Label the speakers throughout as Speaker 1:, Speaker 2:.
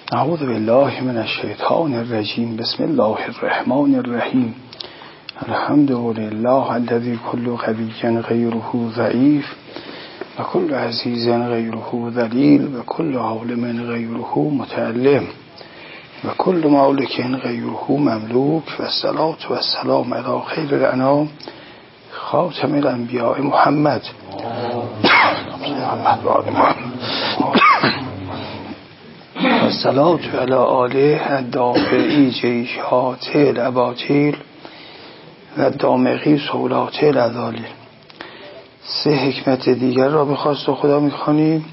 Speaker 1: اعوذ بالله من الشیطان الرجیم. بسم الله الرحمن الرحیم. الحمد لله الذي كل قوي غيره ضعيف و كل عزيز غيره ذليل و كل عالم غيره متعلم و كل مالك غيره مملوك و الصلاة و السلام على خير الانام خاتم الانبیاء محمد و آل محمد و الصلاة علی آله الدافعی جیشات الاباطیل و دامغی سولات العذالیل. 3 حکمت دیگر را به خواست خدا میخوانیم: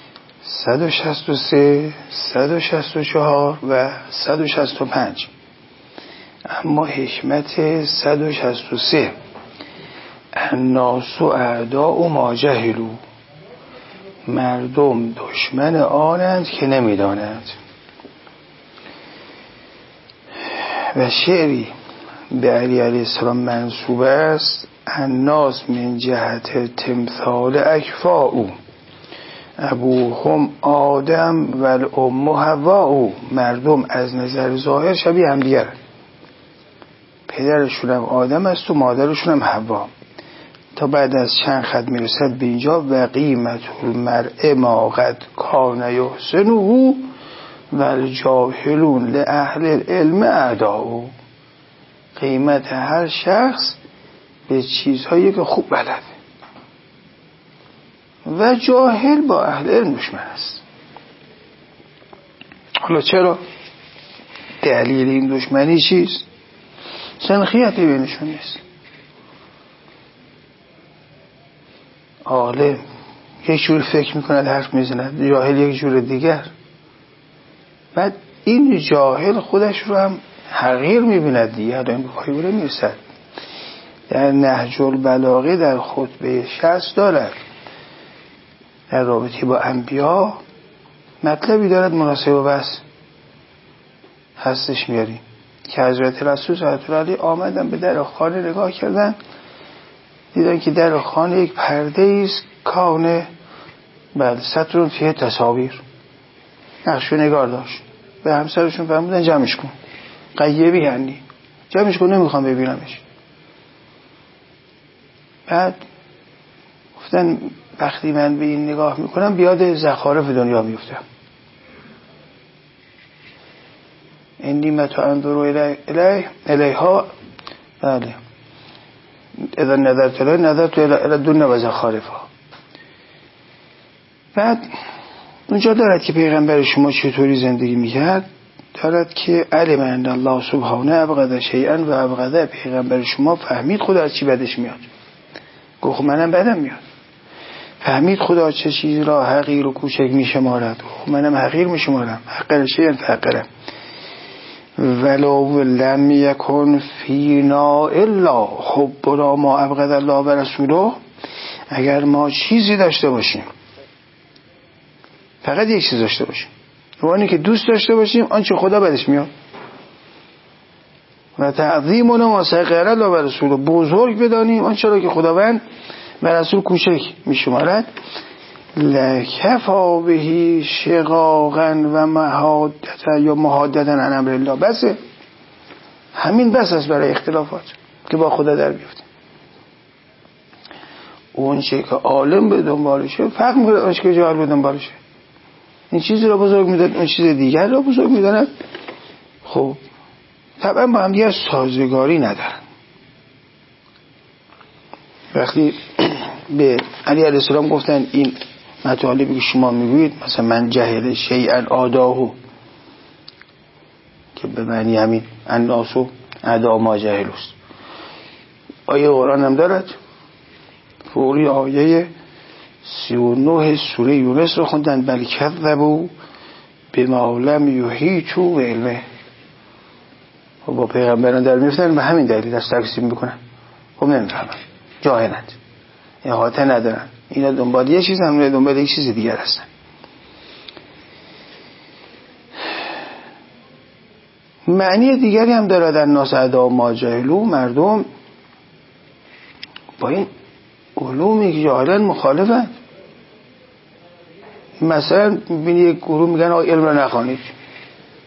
Speaker 1: 163 164 و 165. اما حکمت 163: الناس اعداء ما جهلوا، مردم دشمن آنند که نمیدانند. و شعری به علی علیه السلام منسوب است: الناس من جهت تمثال اکفاء، ابوهم آدم و الام حواء. مردم از نظر ظاهر شبیه هم دیگر، پدرشون هم آدم است و مادرشون هم حوا. تا بعد از چند خط میرسد به اینجا: و قیمت المرء ما قد کان یحسنه و الجاهلون لأهل العلم اعداء. قیمت هر شخص به چیزهایی که خوب بلده و جاهل با اهل علم دشمن است. حالا چرا؟ دلیل این دشمنی چیست؟ سنخیتی بینشون نیست. عالم یک جور فکر میکند حرف میزند، جاهل یک جور دیگر. بعد این جاهل خودش رو هم حقیر میبیند دیگه، این پایی رو میرسد. در نهج البلاغه در خطبه 60 دارد در رابطه با انبیا مطلبی دارد مناسب و بس هستش میاریم که حضرت رسول صلی الله علیه آمدن به در خانه نگاه کردن، دیدن که در خانه یک پرده ایست کانه بعد سطرون فیه تصاویر، نقش و نگار داشت. به همسرشون فرمودن جمعش کن، غیبی هنی، جمعش کن، نمیخوام ببینمش. بعد گفتن وقتی من به این نگاه میکنم بیاد زخارف دنیا میفتم. این نیمت و اندرو الیها، بله، اذا نظرت الیها نظرت الی دنیا و زخارفها. بعد اونجا دارد که پیغمبر شما چطوری زندگی میکرد، دارد که علم ان الله سبحانه ابغض شیئا و ابغض. پیغمبر شما فهمید خدا از چی بدش میاد، گفت منم بدم میاد. فهمید خدا چه چیزی را حقیر و کوچک میشمارد، منم حقیر میشمارم. حقیر شیئا فحقره. ولو لم یکن فینا الا حبنا ما ابغض الله و رسوله. اگر ما چیزی داشته باشیم، فقط یک چیز داشته باشیم، یعنی که دوست داشته باشیم آنچه خدا بدش میاد، و تعظیمنا ما سقر الله و رسوله، بزرگ بدانیم آنچه را که خداوند و رسول کوچک میشمارد. لکفا بهی شقاقا و محادتا یا محادتا عن امر الله. بسه، همین بس است برای اختلافات که با خدا در بیفتیم. اون چه که عالم به دنبالشه فرق میکنه اون چه که جاهل به دنبالشه. این چیزی را بزرگ میداد، اون چیز دیگر را بزرگ میداند. خب طبعا با هم دیگر سازگاری ندارن. وقتی به علی علیه السلام گفتن این مطالبی که شما میگویید، مثلا من جهل شیئا آداهو، که به معنی همین الناسو اعداء ما جهلوست، آیه قرآن هم دارد. فوری آیه 39 سوره یونس رو خوندن: بل کذبوا بما لم یحیطوا بعلمه. و با پیغمبران در میفتن و همین دلیل دست تکذیب میکنن. خب نمیفهمن، جاهلند، احاطه ندارن. اینا دنبال یه چیز، هم دنبال یک چیز دیگر هستن. معنی دیگری هم داره در الناس اعداء ما جهلوا. مردم با این علومی که جاهلن مخالفن. مثلا ببینی یک گروه میگن علم رو نخوانید،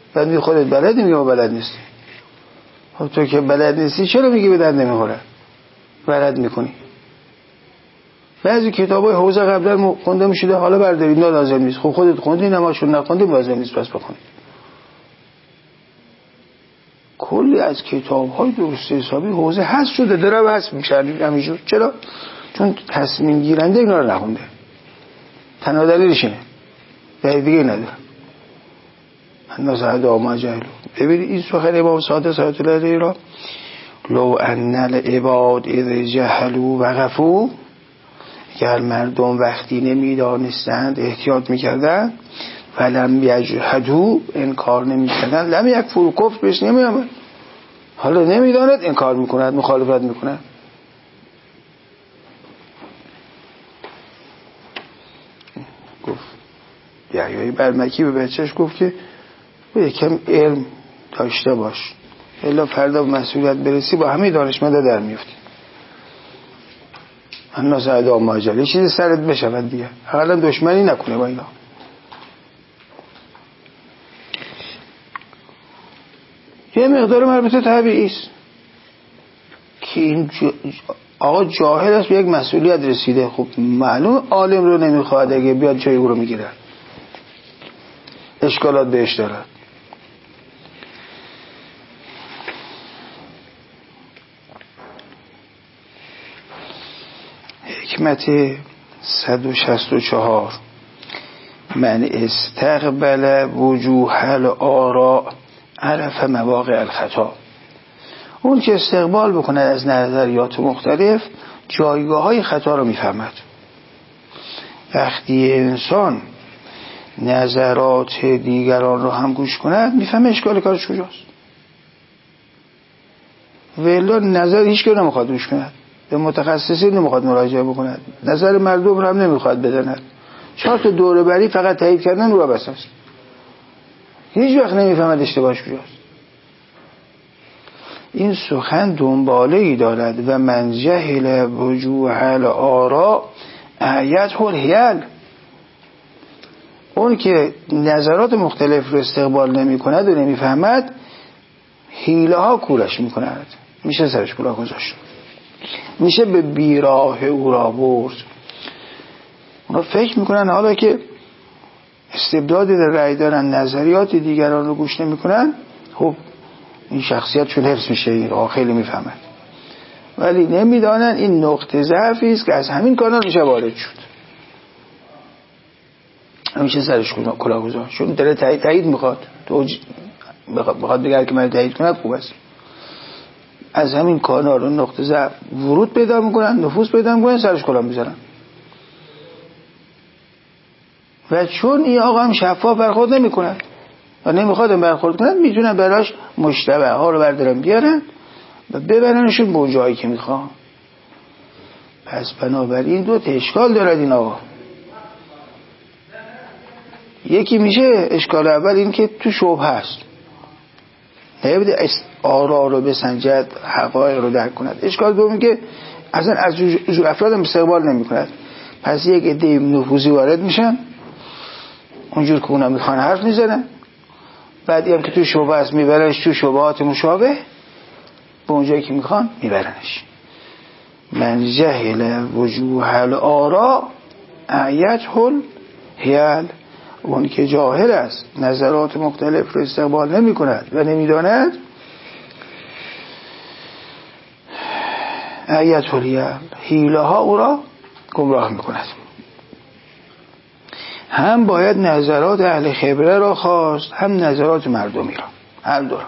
Speaker 1: بعد میگه خودت بلدی، میگه بلد نیستی. خب تو که بلد نیستی چرا میگی به درد نمیخوره بلد میکنی؟ بعضی کتابای حوزه قبلا خونده میشده حالا بردارید نه لازم نیست. خب خودت خوندی، نماشون نخوندی لازم نیست پس بخونی. کلی از کتاب‌های درست حسابی حوزه حذف شده، داره حذف میشه همینجور. چرا؟ چون تصمیم گیرنده اینا رو نخونده. تنها دلیلش اینه، دلیل دیگه نداره. الناس هدا ما جهلوا. ببینید این سخن امام صادق صلوات الله علیه را لو ان العباد اذا جهلوا وقفوا، اگر مردم وقتی نمیدانستند احتیاط میکردند ولم یجحدوا انکار نمیکردند لم یکفروا کفر بهش نمیآمد. حالا نمیداند انکار میکند، مخالفت میکند. گفت یحیی برمکی به بچهش گفت که یکم علم داشته باش الا فردا به مسئولیت برسی با همه دانشمندا در میفتی. الناس هدا ما جهلوا، یه چیزی سرت بشود دیگه، حالا دشمنی نکنه با اینا. یه مقدار مربوط طبیعی است که این آقا جاهل است به یک مسئولیت رسیده. خب معلوم عالم رو نمیخواد، اگه بیاد جای او رو میگیره، اشکالات بهش دارد. حکمت 164 من استقبل وجوه الآراء عرف مواقع الخطا. اون که استقبال بکنه از نظریات مختلف جایگاه های خطا رو میفهمد. وقتی انسان نظرات دیگران رو هم گوش کند میفهمه اشکال کارش کجاست. ولی نظر هیچ که نمیخواد گوش کند، به متخصصین نمیخواد مراجعه بکند، نظر مردم رو هم نمیخواد بداند. 4 تا دوره بری فقط تایید کردن رو بس است. هیچ وقت نمیفهمد اشتباهش کجاست. این سخن دنباله‌ای دارد و من جهل وجوه الآراء اعیته الحیل. اون که نظرات مختلف رو استقبال نمی کند و نمی فهمد حیله ها کورش می کند، میشه سرش کلاه گذاشت، میشه به بیراه او را برد. اونا فکر میکنن حالا که استبداد در رأی دارن نظریات دیگران رو گوش نمی کنن، خب این شخصیت چون حفظ میشه، این خیلی میفهمد. ولی نمیدانن این نقطه ضعفی است که از همین کانال میشه وارد شد. همیشه سرش کلاه گذاشت، چون داره تایید میخواد، میخواد بگه که من تایید کنم خوب است. از همین کانال و نقطه ضعف ورود پیدا میکنن، نفوذ پیدا میکنن، سرش کلاه میذارن. و چون این آقا هم شفاف برخورد نمیکنن و نمیخواد برخورد کنن، میتونن براش مشتبه ها رو بردارن بیارن و ببرنشون به اون جایی که میخوان. پس بنابراین 2 تا اشکال دارد این آقا. یکی میشه اشکال اول این که تو شبهه هست، نباید آرا رو بسنجد، حقایق رو درک کند. اشکال دوم که اصلا از جور افراد هم استقبال نمی کند. پس یک عده نفوذی وارد میشن، اونجور که اونا میخوان حرف میزنن، بعدی هم که تو شبهه هست میبرنش تو شبهات مشابه، به اونجایی که میخوان میبرنش. من جهل وجوه الآراء اعیته الحیل. اون که جاهل است نظرات مختلف رو استقبال نمی کند و نمیداند اعیته الحیل، حیله ها او را گمراه می کند. هم باید نظرات اهل خبره را خواست، هم نظرات مردمی را، هر دو را.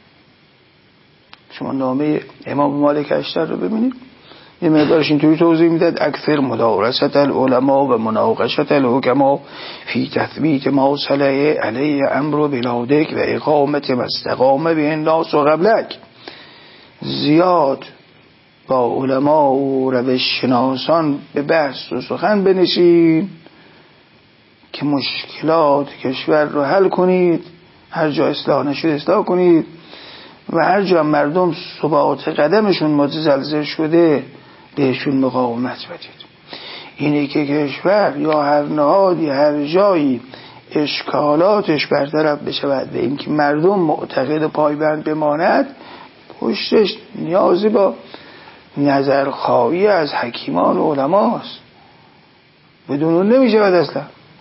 Speaker 1: شما نامه امام مالک اشتر رو ببینید، یه مقدارش اینطوری توضیح میداد: اکثر مدارست العلماء و مناقشت الحکما فی تثبیت ما صلح علیه امر بلادک و اقامت مستقام به الناس و قبلک. زیاد با علما و روش شناسان به بحث و سخن بنشین که مشکلات کشور رو حل کنید، هر جا اصلاح نشد اصلاح کنید و هر جا مردم ثبات قدمشون متزلزل شده بهشون مقاومت بدید. اینه که کشور یا هر نهادی هر جایی اشکالاتش برطرف بشود و اینکه مردم معتقد و پایبند بماند، پشتش نیازی با نظرخواهی از حکیمان و علماست. بدون اون نمیشود اصلا.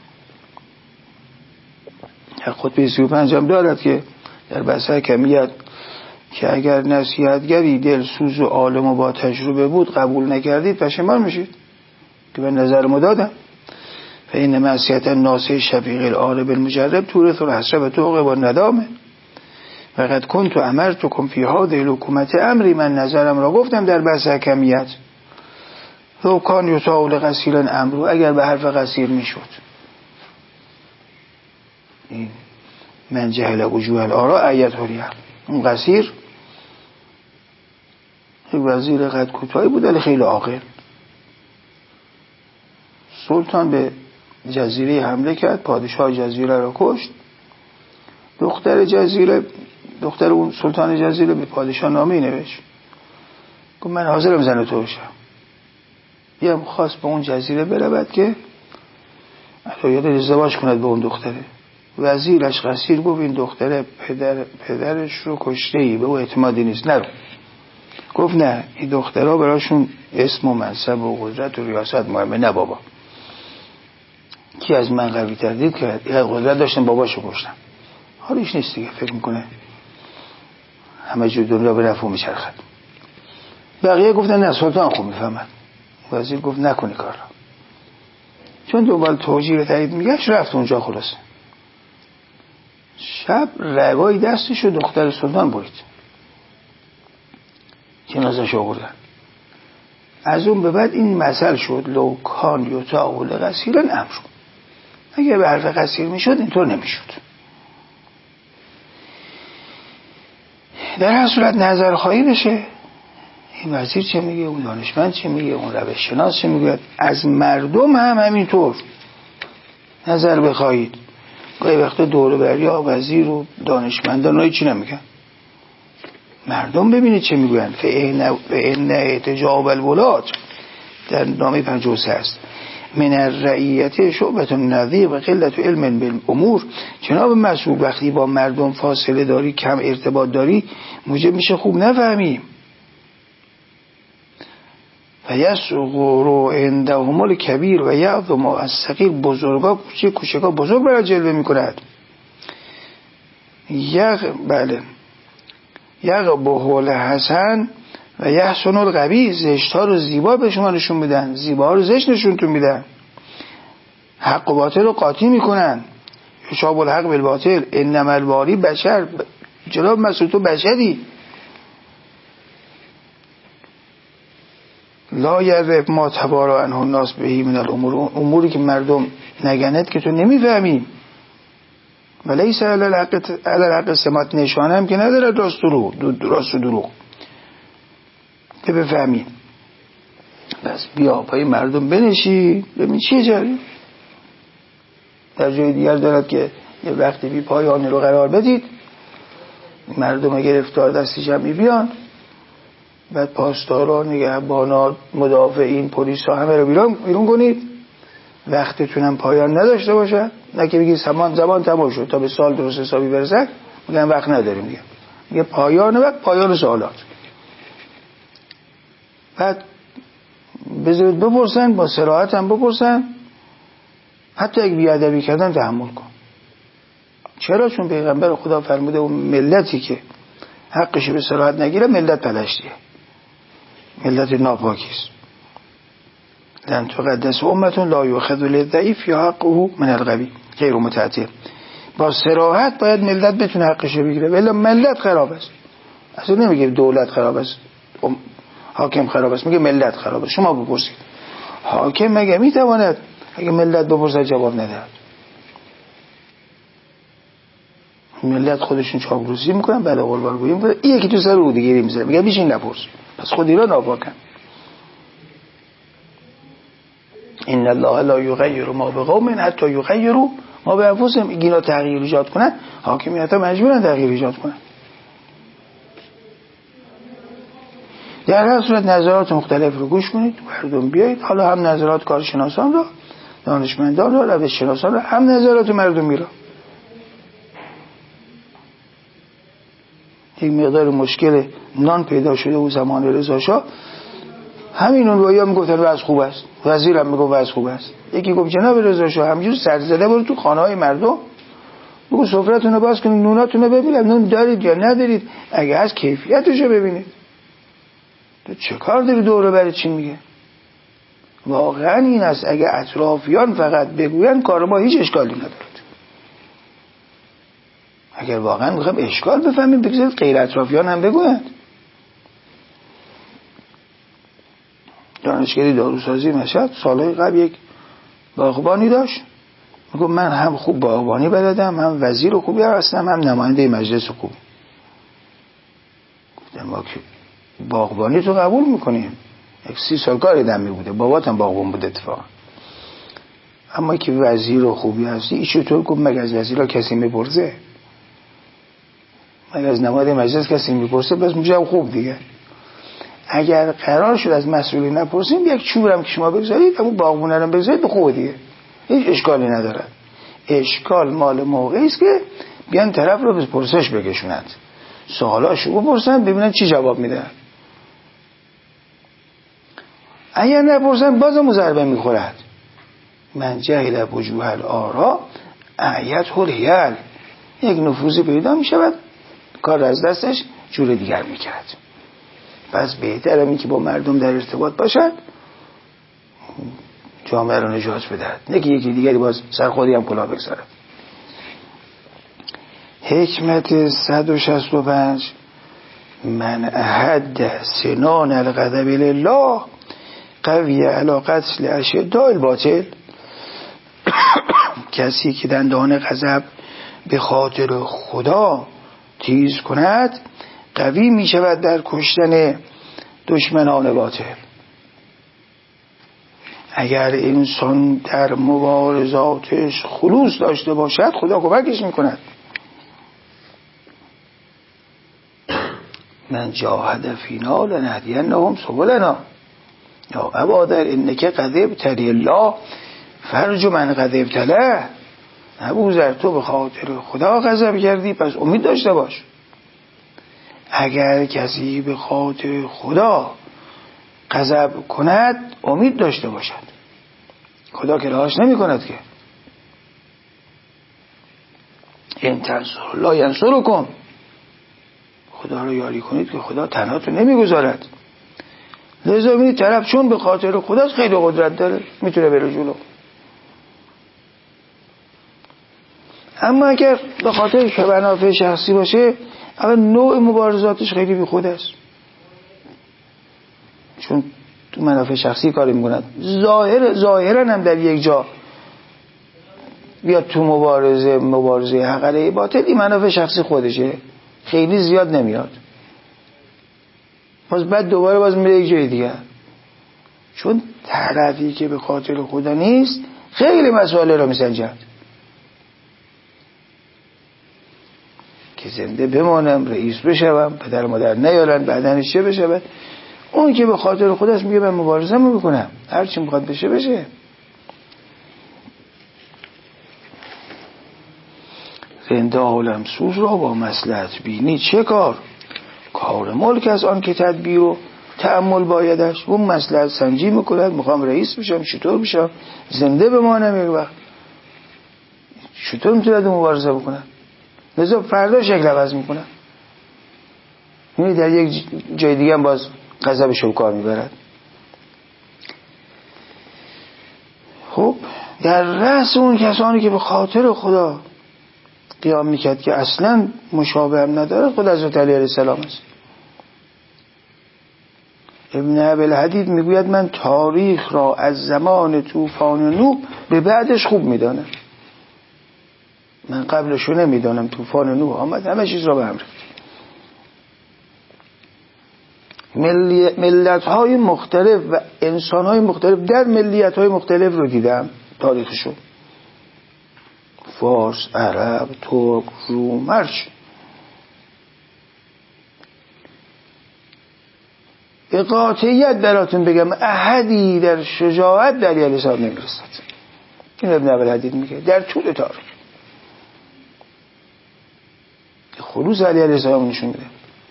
Speaker 1: خطبه 35 هم دارد که در بحث حکمیت که اگر نصیحتگری دلسوز و عالم و با تجربه بود قبول نکردید پشیمان میشید که به نظر ما دادم. فإن معصیت الناصح شفیق العارب المجرب تورث الحسرة و توقع و ندامه. وقد كنت امرتكم في هذه الحکومت امری، من نظرم را گفتم در بحث حکمیت. لو کان یطاع لقصیرا امرو، اگر به حرف قصیر میشد. این من جهل وجوه الآراء ایت حریه. اون قصیر وزیر قد کوتاهی بود ولی خیلی عاقل. سلطان به جزیره حمله کرد، پادشاه جزیره را کشت. دختر اون سلطان جزیره به پادشاه نامه نوشت، گفت من حاضرم زن تو بشم. بیام خواست به اون جزیره برود که یاد ازدواج کند به اون دختره. وزیرش قصیر گفت این دختره پدرش رو کشته ای، به او اعتمادی نیست، نرو. گفت نه، این دخترها براشون اسم و منصب و قدرت و ریاست مهمه. نه بابا، کی از من قوی تر دید که قدرت داشتن باباشو کشتن. حالیش نیست دیگه، فکر میکنه همه جو دنیا به نفع میچرخد. بقیه گفتن نه، سلطان خوب میفهمد. وزیر گفت نکنی کار را. چون دنبال توجیه تایید میگشت رفت اونجا. خلاصه شب روای دستش و دختر سلطان برید، جنازه‌ش آوردن. از اون به بعد این مثل شد لو کان یطاع لقصیر امر، اگه به حرف قصیر میشد اینطور نمیشد. در هر صورت نظر خواهی بشه، این وزیر چه میگه، اون دانشمند چه میگه، اون روش شناس چه میگه، از مردم هم همینطور نظر بخواهید. گاهی وقتا دوره بریا وزیر و دانشمندان هایی چی نمیگن، مردم ببینید چه میگن. فإن احتجاب الولاد در نامه 53 است. من الرعیت شعبة النظیر و قلت علم بالامور. جناب مسعود وقتی با مردم فاصله داری، کم ارتباط داری، موجب میشه خوب نفهمیم. و یسغر عندهم الکبیر و یعظم الصغیر، بزرگا کوچکا بزرگ برای جلوه میکند. یقبح الحسن و یحسن القبیح، زشت ها رو زیبا به شما نشون میدن، زیبا ها رو زشت نشونتون میدن. حق و باطل رو قاطی میکنن. یشاب الحق بالباطل. انما الباری بشر، جناب مسعود تو بشری. لا یعرف ما تبارا عنه الناس بهی من الامور، اموری که مردم نگند که تو نمیفهمی. ولیس علی الحق سمات، نشانه هم که نداره راست و دروغ که بفهمی. بس بیا پای مردم بنشی ببین چیه جریان. در جای دیگر دارد که یه وقتی بی پایانی رو قرار بدید، مردم گرفتار دستی جمعی بیان، بعد پاسدارا، نگهبانا، مدافعین، پلیس ها همه رو بیرون کنید، وقتتونم پایان نداشته باشد. نه که بگید زمان تمام شد تا به سال درست حسابی برسد، میگن وقت نداریم. میگه پایان وقت، پایان سوالات. بعد بذارید بپرسن، با صراحت هم بپرسن، حتی اگه بیادبی کردن تحمل کن. چرا؟ چون پیغمبر خدا فرموده اون ملتی که حقش به صراحت نگیره ملت پلشتیه، ملت ناپاکیست. لن تقدس امتون لا یؤخذ للضعیف یا حقه من القوی غیر متعتل. با صراحت باید ملت بتونه حقش بگیره، ولی ملت خراب است. اصلا نمیگه دولت خراب است، حاکم خراب است، میگه ملت خراب است. شما بپرسید حاکم مگه میتواند اگه ملت بپرسه جواب ندهد؟ ملت خودشون چاپلوسی میکنن، بعد قربانگویی میکنن، این یکی تو سر او دیگری میذاره، میگه بیشین نپرس. پس خود ایران ناپاکن. ان الله لا یغیر ما بقوم حتی یغیروا ما بانفسهم. اینا تغییر ایجاد کنن، حاکمیت ها مجبورن تغییر ایجاد کنن. در هر صورت نظرات مختلف رو گوش کنید، مردم بیایید، حالا هم نظرات کارشناسان رو دانشمندان را، روش شناسان را، هم نظرات مردم میرا. یک مقدار مشکل نان پیدا شده و زمان رضا شاه، همین اون رویا میگفتن وضع خوب است، وزیرم میگفت وضع خوب است. یکی گفت جناب رضا شاه همینجور سرزده برو تو خانه های مردم بگو سفرتون رو باز کنید، نوناتون رو ببینید، نون دارید یا ندارید، اگه هست کیفیتش رو ببینید. تو چه کار داری دوره بری چی میگه؟ واقعا این است. اگه اطرافیان فقط بگوین کار ما هیچ اشکالی ندارد. اگر واقعا میخوایم اشکال بفهمیم بگذارید غیر اطرافیان هم بگویند. دانشگری داروسازی مشهد سالهای قبل یک باغبانی داشت، میگه من هم خوب باغبانی بلدم، هم وزیر خوبی هستم، هم نماینده مجلس خوبی. گفتم ما که باغبانی تو قبول میکنیم، 30 سال کار دمی بوده، بابات هم باغبان بوده اتفاقا، اما که وزیر خوبی هستی ایشو تو گفت مگه از وزیرها کسی میپرسه؟ مگه از نماینده مجلس کسی میپرسه؟ بس میشه خوب دیگه. اگر قرار شد از مسئولی نپرسیم، یک چوبرم که شما بگذارید همون باغبونه رو بگذارید به خوبه دیگه، هیچ اشکالی نداره. اشکال مال موقعی است که بیان طرف رو به پرسش بکشونند، سوالاشو بپرسن ببینن چی جواب میده. اگر نپرسن بازم ضربه میخورد. من جهل وجوه الآرا اعیت الحیل، یک نفوذی پیدا میشود کار از دستش جور دیگر میکرد. پس بهتره این که با مردم در ارتباط باشد، جامعه رو نجات بدهد، نه که یکی دیگری باز سر خودی هم کلاه بگذارد. حکمت 165 من احد سنان الغضب لله قوی علی قتل اشداء الباطل. کسی که دندان غضب به خاطر خدا تیز کند قوی می شود در کشتن دشمنان باطل. اگر انسان در مبارزاتش خلوص داشته باشد خدا کمکش می کند. من جاهد فینا لنهدینهم سبلنا یا ابادر انک غضبت لله فرج من غضبت له. ابوذر تو به خاطر خدا غضب کردی پس امید داشته باش. اگر کسی به خاطر خدا غضب کند امید داشته باشد، خدا که رهاش نمی کند که. این تنصروا الله ینصرکم، خدا رو یاری کنید که خدا تنهاتون نمیگذارد. لذا ببینید طرف چون به خاطر خداست خیلی قدرت داره، میتونه بره جلو. اما اگر به خاطر منافع شخصی باشه، اول نوع مبارزاتش خیلی بی خود است، چون تو منافع شخصی کاری میکنند. ظاهرا هم در یک جا بیاد تو مبارزه حق علیه باطل، این منافع شخصی خودشه، خیلی زیاد نمیاد، باز بعد دوباره باز میره یک جای دیگه. چون طرفی که به خاطر خدا نیست خیلی مسائل رو میسنجد که زنده بمانم، رئیس بشوم، پدر مادر نیارن، بعدنش چه بشود. اون که به خاطر خودش میگه من مبارزه میکنم، هر چی میخواد بشه بشه. زنده عالم سوز را با مصلحت بینی چه کار ملک از آن که تدبیر و تأمل بایدش. اون مصلحت سنجی میکند، میخوام رئیس بشم، چطور بشم، زنده بمانم یک وقت، چطور میتونم مبارزه بکنم. لذا فردا شکل عوض میکنم، یعنی در یک جای دیگه هم باز غضبش رو کار میبرد. خب در رأس اون کسانی که به خاطر خدا قیام میکرد که اصلا مشابه هم نداره خود حضرت علی علیه السلام است. ابن ابوالحدید میگوید من تاریخ را از زمان طوفان نوح به بعدش خوب میدانم. من قبلشو نمیدانم، طوفان نوح آمد همه چیز را به هم ریخت. ملت‌های مختلف و انسان‌های مختلف در ملیت‌های مختلف رو دیدم تاریخشو، فارس، عرب، ترک، روم، هرچی. به قاطعیت براتون بگم احدی در شجاعت در علی علیه السلام نمیرسد. این ابن ابوالحدید میگه در طول تاریخ خلوص علی علیه السلام نشون میده.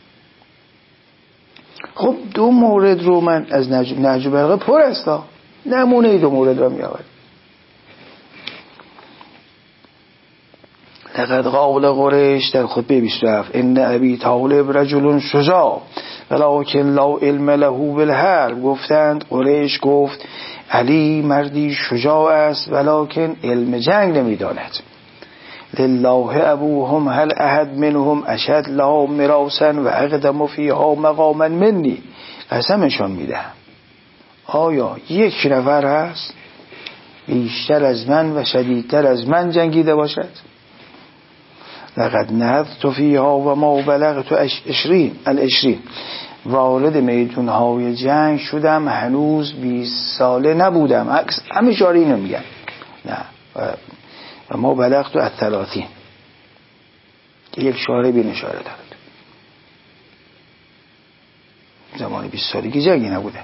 Speaker 1: خب دو مورد رو من از نهج البلاغه پر است، نمونه دو مورد رو میآورم. لقد قال قریش در خطبه 27 ان ابی طالب رجل شجاع ولکن لا علم له بالحرب. گفتند قریش گفت علی مردی شجاع است ولکن علم جنگ نمیداند. لله ابوهم هل احد منهم اشد لا مراسا و اقدم فیها مقاما منی. قسمشون میدهم آیا یک نفر هست بیشتر از من و شدیدتر از من جنگیده باشد؟ لقد نهضت فیها و ما بلغت 20 وارد میدونهای جنگ شدم هنوز 20 ساله نبودم. همه شاره اینو میگن. نه و ما بلغت 30 که یک شاره بین اشاره دارد. زمان 20 سالگی جنگی نبوده.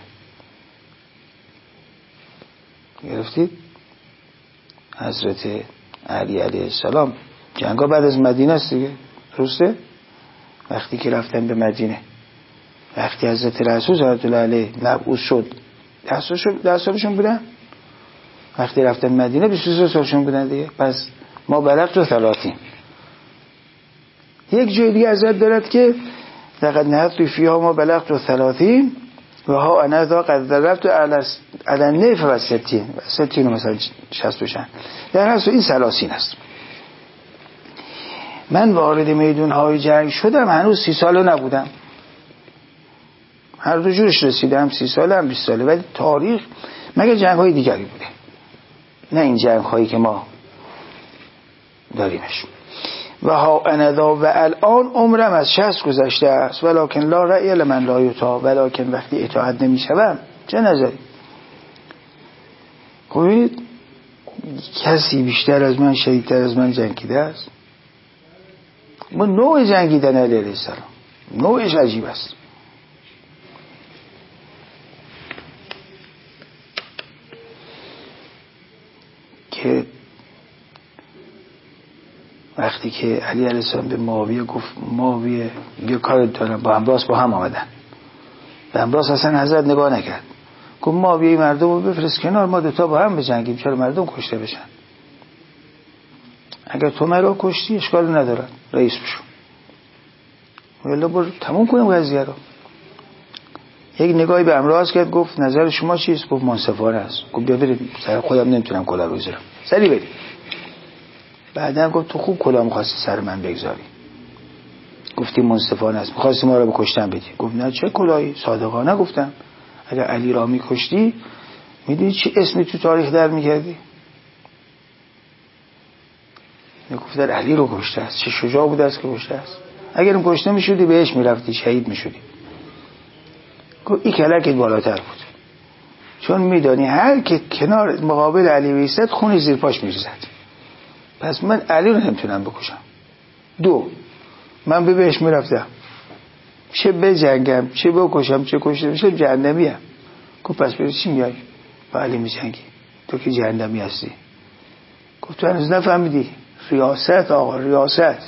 Speaker 1: گرفتید؟ حضرت علی علیه السلام جنگا بعد از مدینه است دیگه، درسته؟ وقتی که رفتن به مدینه، وقتی حضرت رسول صلی الله علیه مبعوث شد 10 سالشون بودن، وقتی رفتن مدینه 23 سالشون بودن دیگه. پس ما بلغت 30. یک جای دیگه حضرت دارد که لقد نهضت فیها ما بلغت 30 و ها انا ذا قد ضربت علی النیف و 60 مثلا 60 بشن. در اصل این 30 است. من وارد میدونهای جنگ شدم هنوز 30 ساله نبودم. هر دو جورش رسیدم، 30 ساله هم 20 ساله. ولی تاریخ مگه جنگ های دیگری بوده، نه این جنگ هایی که ما داریمش. و ها انذا و الان عمرم از 60 گذشته است ولکن لا رأی لمن لا یطاع. ولکن وقتی اطاعت نمی شوم چه نظری؟ ببینید کسی بیشتر از من شدیدتر از من جنگیده است. ما نوع جنگیدن علیه السلام نوعش عجیب است. که وقتی که علی علیه السلام به معاویه گفت معاویه یه کار دارم، با همراس با هم آمدن، به همراس اصلا حضرت نگاه نکرد، گفت معاویه مردم رو بفرست کنار، ما دوتا با هم بجنگیم، چرا مردم کشته بشن؟ اگر تو مرا کشتی اشکال ندارد رئیس بشو، ولی برو تموم کنیم قضیه رو. یک نگاهی به امراض کرد، گفت نظر شما چیست؟ گفت منصفانه است. گفت بیا بریم، سر خودم نمیتونم کلاه بگذارم، سری بریم. بعدن گفت تو خوب کلاه می‌خواستی سر من بگذاری، گفتی منصفانه است، می‌خواستی ما رو بکشتن بدی. گفت نه چه کلاهی، صادقانه گفتم. اگر علی را می‌کشتی میدونی چه اسمی تو تاریخ در می‌کردی؟ گفت در علی رو کشته است، چه شجاع بوده است که کشته است. اگر اون کشته می‌شدی بهش می‌رفتی، شهید می‌شدی. گفت این کلکت بالاتر بود، چون میدانی هر که کنار مقابل علی وایساد خونی زیر پاش می‌ریزد. پس من علی رو نمیتونم بکشم. 2 من به بهش میرفتم، چه بجنگم چه بکشم چه کشته بشم جهنمیم. گفت پس برای چی میای با علی میجنگی؟ تو که جهنمی هستی. گفت تو هنوز نفهمیدی ریاست آقا، ریاست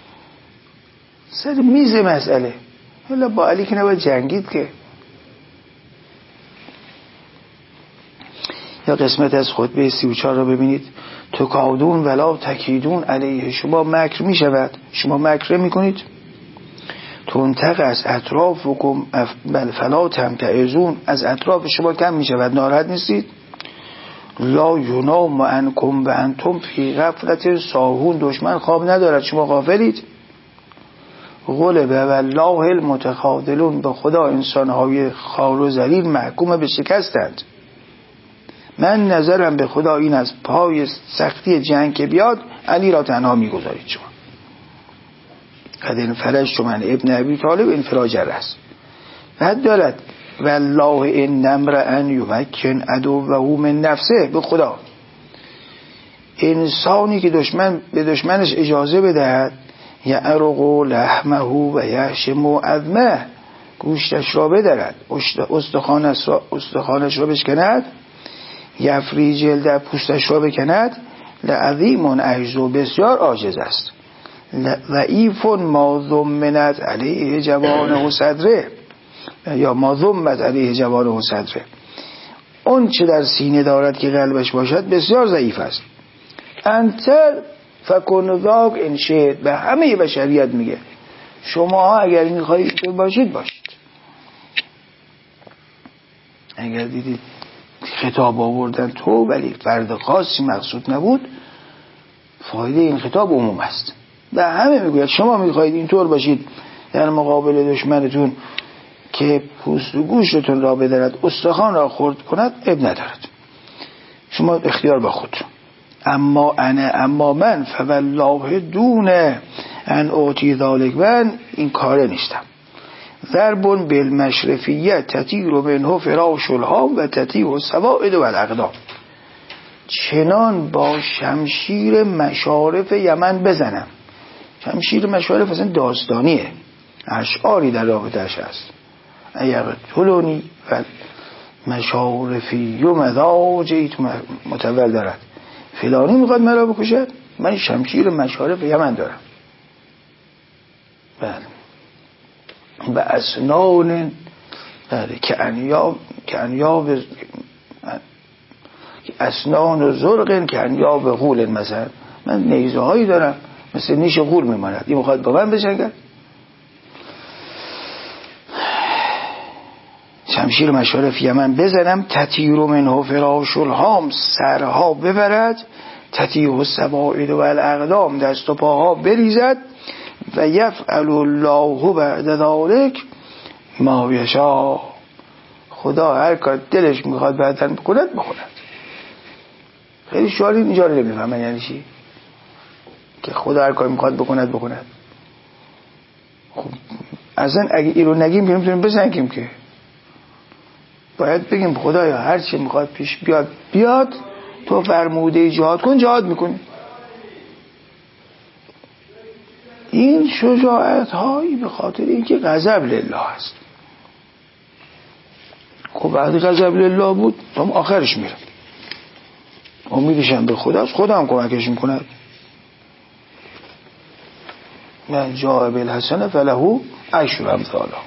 Speaker 1: سر میز مسئله، ولی با علی که نباید جنگید که. یا قسمت از خطبه 34 رو ببینید، تو کادون ولا تکیدون علیه، شما مکر می شود، شما مکر می کنید. تنتق از اطرافکم بل فلا تمتعزون، از اطراف شما کم می شود، ناراحت نیستید. لا ینام عنکم و انتم فی غفلت ساهون، دشمن خواب ندارد شما غافلید. غلب والله المتخاذلون، به خدا انسانهای خوار و ذلیل محکوم به شکستند. من نظرم به خدا این از پای سختی جنگ که بیاد علی را تنها میگذارید شما. قد انفرج شما ابن ابی طالب انفراج است. بعد دارد والله ان امرأ یمکن عدوه من نفسه، به خدا انسانی که به دشمنش اجازه بدهد یعرق لحمه و یهشم عظمه، گوشتش را بدرد، استخوانش را بشکند، یفری جلد پوستش را بکند لعظیم اجزو بسیار عاجز است ضعیف ما ضمنت علیه جوانه صدره یا ما ضمت علیه جوانه صدره اون چه در سینه دارد که قلبش باشد بسیار ضعیف است انتر فکن ذاک ان شئت به همه بشریت میگه شما اگر میخواهید باشید اگر دیدید خطاب آوردن تو ولی فرد خاصی مقصود نبود فایده این خطاب عموم است و همه میگوید شما میخواهید اینطور باشید در مقابل دشمنتون که پوست و گوشتون را بدرد استخوان را خرد کند اب ندارد شما اختیار با خود اما من فوالله دون ان اعطی ذالک من این کاره نیستم ضرب بالمشرفیه تطیر منه فراش الهام و تطیح السواعد و الاقدام چنان با شمشیر مشارف یمن بزنم شمشیر مشارف اصلا داستانیه اشعاری در رابطه‌اش هست اگر طولونی و مشارفی و مذاجی متول دارد فلانی میخواد مرا بکشد من شمشیر مشارف یمن دارم بله و اسنان که انیاب اسنان و زرقن که انیاب غول مثلا من نیزه هایی دارم مثل نیش غول میماند این میخواد با من بجنگد شمشیر مشارف یمن بزنم تطیر منه فراش الهام سرها ببرد تطیح السواعد و الاقدام دست و پاها بریزد و یفعل الله بعد ذلک ما یشاء خدا هر کار دلش میخواد بعداً بکند خیلی شعاری اینجا رو نمیفهمن یعنی چی که خدا هر کار میخواد بکند خب اصلا اگه این رو نگیم که نمیتونیم بزنگیم که باید بگیم خدایا هر چی میخواد پیش بیاد تو فرموده جهاد کن جهاد میکنی این شجاعت هایی به خاطر اینکه غضب لله است خب بعد غضب لله بود هم آخرش میره امیدشم به خداست خدا هم کمکش میکند من جاء بالحسنه فله عشر امثالها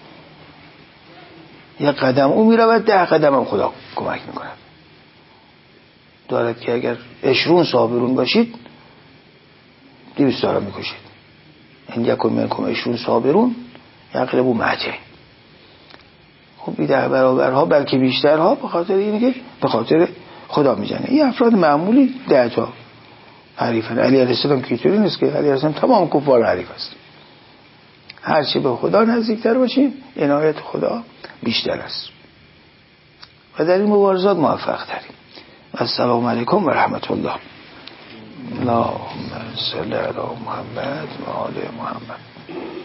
Speaker 1: یک قدم او میره و 10 قدم هم خدا کمک میکند دارد که اگر 20 صابرون باشید 200 تا میکشید این یکم منکم 20 صابرون یغلبوا مئتین خب این 10 برابرها بلکه بیشترها به خاطر اینه که به خاطر خدا میزنه این افراد معمولی 10 تا حریفن علی علیه السلام که اینطوری نیست که علی علیه السلام تمام کفار حریف است هرچی به خدا نزدیکتر باشیم عنایت خدا بیشتر است و در این مبارزات موفق تریم. السلام علیکم و رحمت الله. اللهم صل علی محمد و آل محمد.